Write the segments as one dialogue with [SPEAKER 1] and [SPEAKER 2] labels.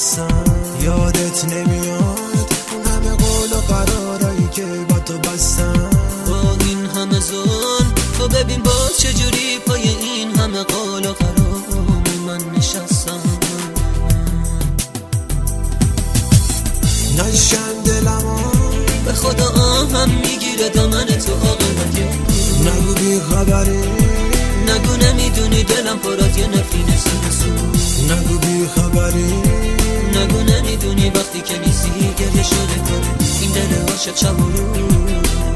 [SPEAKER 1] هستم. یادت نمیاد اون همه قول و قرارایی که با تو بستم.
[SPEAKER 2] با این همه ظلم تو ببین باز چجوری پای این همه قول و قرار من نشستم.
[SPEAKER 1] نشکن دلمو
[SPEAKER 2] به خدا آهم میگیره دامن تو عاقبت.
[SPEAKER 1] نگو بی خبری،
[SPEAKER 2] نگو نمیدونی دلم پر از یه نفرین سو.
[SPEAKER 1] نگو بی خبری،
[SPEAKER 2] نگو نمیدونی وقتی که نیستی گریه شده کنه این دل عاشق شب و روز.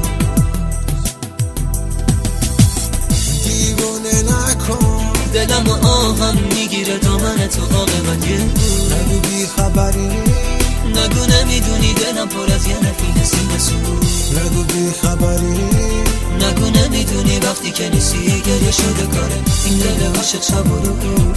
[SPEAKER 1] دیوونه نکن
[SPEAKER 2] دلم و آهم میگیره دامن تو عاقبت.
[SPEAKER 1] نگو بی خبری،
[SPEAKER 2] نگو نمیدونی دلم پر از یه نفرین سو.
[SPEAKER 1] نگو بی خبری،
[SPEAKER 2] نگو نمیدونی وقتی که نیستی گریه شده کاره این دل عاشق شب و روز.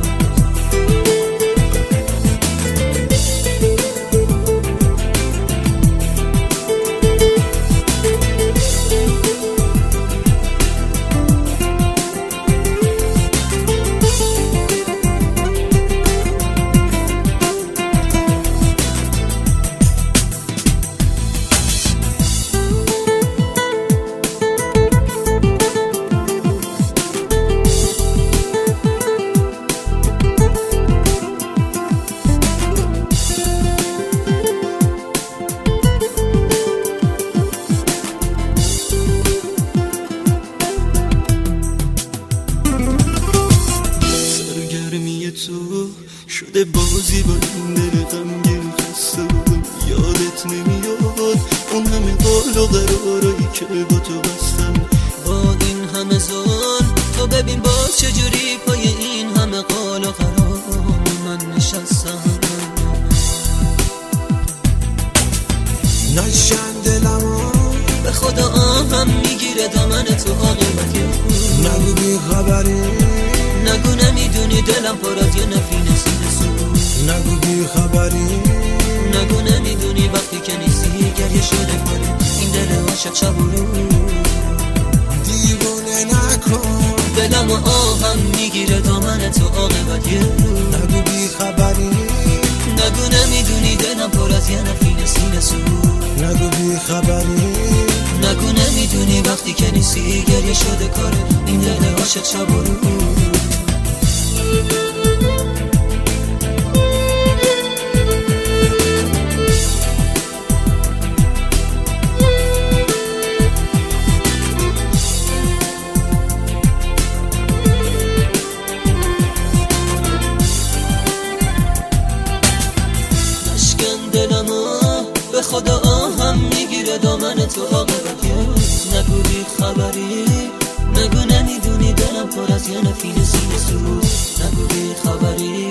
[SPEAKER 3] تو شده بازی با این دل غمگین خسته بودم. یادت نمیاد اون همه قول و قرارایی که با تو بستم.
[SPEAKER 2] با این همه ظلم تو ببین باز چجوری پای این همه قول و قرار من نشستم.
[SPEAKER 1] نشکن دلمو
[SPEAKER 2] به خدا آهم میگیره دامن تو عاقبت.
[SPEAKER 1] نگو بی خبری،
[SPEAKER 2] نگو نمیدونی دلم پر از یه نفرین سو.
[SPEAKER 1] نگو بی خبری،
[SPEAKER 2] نگو نمیدونی وقتی که نیستی گریه شده کنه این دل عاشق شب و روز.
[SPEAKER 1] دیوونه نکن
[SPEAKER 2] دلم و آهم میگیره دامن تو عاقبت.
[SPEAKER 1] نگو بی خبری،
[SPEAKER 2] نگو نمیدونی دلم پر از یه نفرین سو.
[SPEAKER 1] نگو بی خبری،
[SPEAKER 2] نگو نمیدونی وقتی که نیستی گریه شده کاره این دل عاشق شب و روز. به خدا آهم میگیره دامن تو عاقبت. نگو بی خبری، نگو نمیدونی دلم پر از یه نفرین سو. نگو بی خبری،